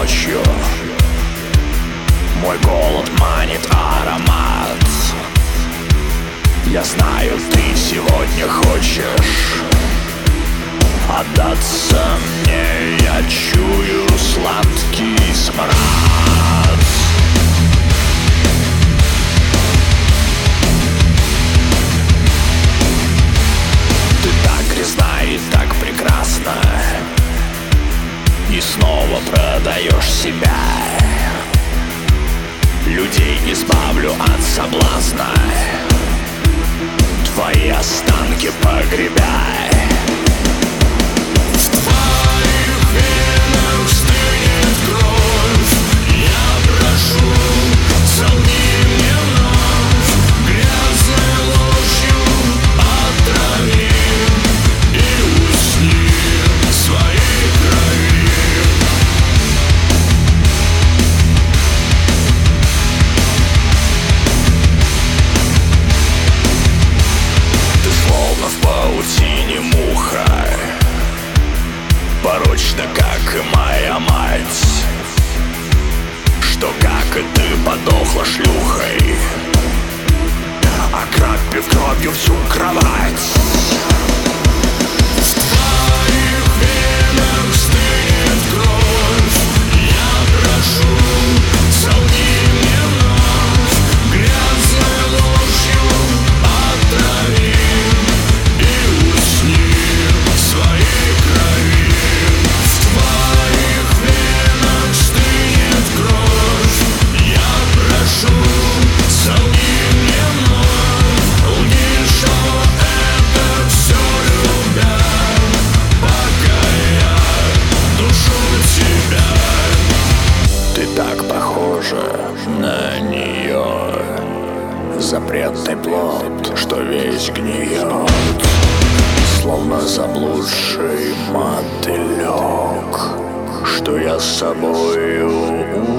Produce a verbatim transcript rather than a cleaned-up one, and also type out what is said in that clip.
ночью. Мой голод манит аромат. Я знаю, ты сегодня хочешь отдаться мне. Я чую сладкий смрад. Ты так грязна и так прекрасна, и снова продаешь себя. Людей избавлю от соблазна, твои останки погребай. В твоих венах стынет кровь. Я прошу, солги мне вновь. Грязной ложью отрави и усни в своей крови. Ты словно в паутине муха, порочно, как и моя мать. Что, как и ты, подохла шлюхой, окропив кровью всю кровать. В твоих венах стынет кровь. Я прошу, солги мне вновь. Грязной ложью отрави и усни в своей крови. В твоих венах стынет кровь. Я прошу, солги мне вновь. Лги, что это все любовь, пока я душу тебя. Ты так похожа на нее, запретный плод, что весь гниет, словно заблудший мотылек, что я с собою